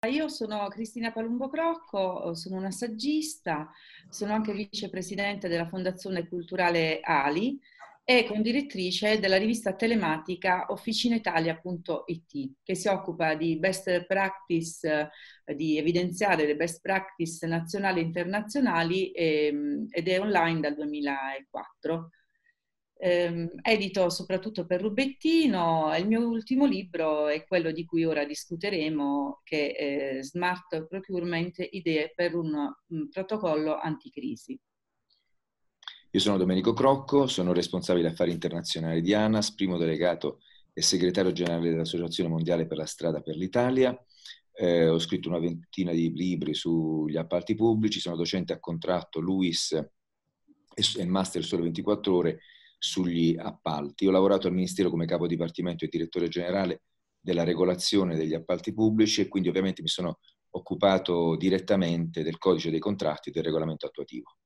Io sono Cristina Palumbo Crocco, sono una saggista, sono anche vicepresidente della Fondazione Culturale Ali e condirettrice della rivista telematica officinitalia.it, che si occupa di best practice, di evidenziare le best practice nazionali e internazionali ed è online dal 2004. Edito soprattutto per Rubettino, e il mio ultimo libro è quello di cui ora discuteremo, che è Smart Procurement, idee per un protocollo anticrisi. Io sono Domenico Crocco, sono responsabile affari internazionali di ANAS, primo delegato e segretario generale dell'Associazione Mondiale per la Strada per l'Italia. Ho scritto una ventina di libri sugli appalti pubblici, sono docente a contratto LUIS e Master Sole 24 Ore sugli appalti. Ho lavorato al Ministero come capo dipartimento e direttore generale della regolazione degli appalti pubblici e quindi ovviamente mi sono occupato direttamente del codice dei contratti e del regolamento attuativo.